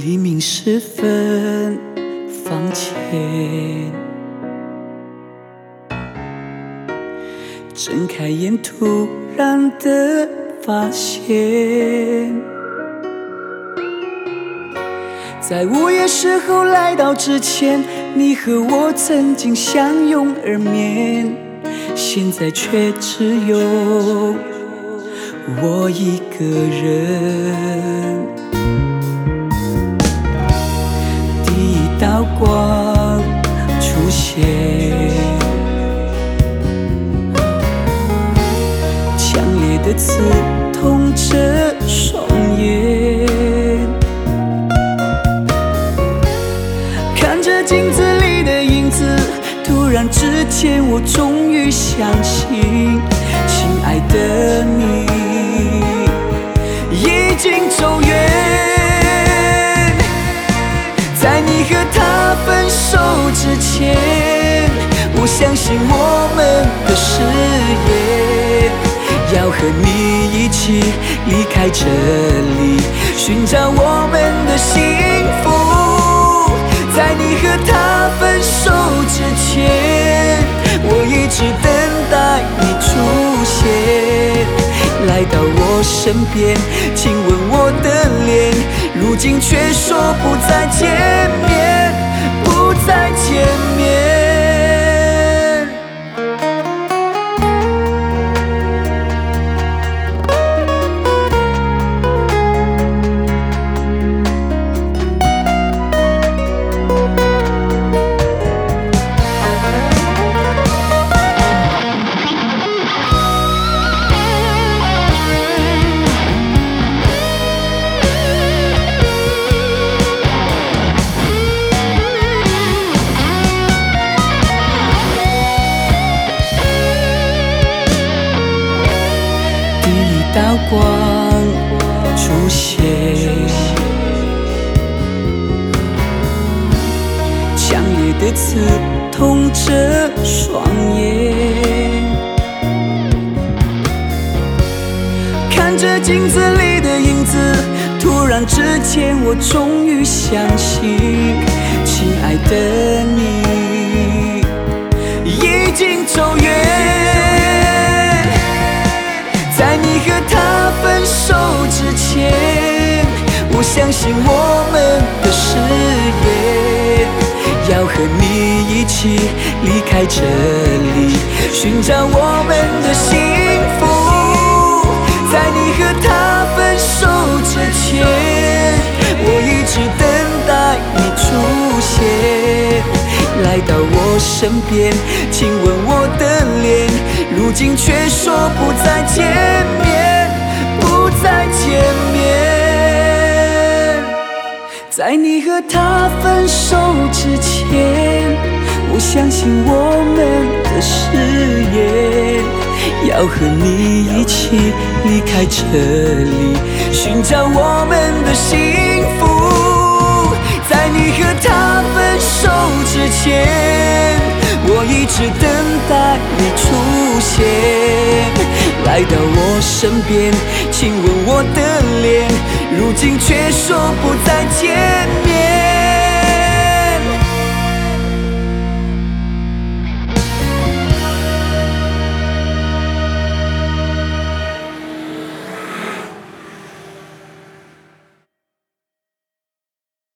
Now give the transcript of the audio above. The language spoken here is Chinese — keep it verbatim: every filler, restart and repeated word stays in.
黎明时分房前，睁开眼突然的发现，在午夜时候来到之前，你和我曾经相拥而眠，现在却只有我一个人。第一道光出现，强烈的刺痛着双眼，看着镜子里的影子，突然之间我终于相信，亲爱的你已经走远。在你和他分手之前，我相信我们的誓言，要和你一起离开这里，寻找我们的幸福。在你和他分手之前，我一直等待你出现，来到我身边，亲吻我的脸，如今却说不再见面，不再见面。道光出现，强烈的刺痛着双眼，看着镜子里的影子，突然之间我终于相信，亲爱的你已经走远。在你和他分手之前，我相信我们的誓言，要和你一起离开这里，寻找我们的幸福。在你和他分手之前，我一直等待你出现，来到我身边，亲吻我的脸，如今却说不再见面，不再见面。在你和他分手之前，我相信我们的誓言，要和你一起离开这里，寻找我们的幸福。在你和他分手之前，我一直等待你出现，来到我身边，亲吻我的脸，如今却说不再见面。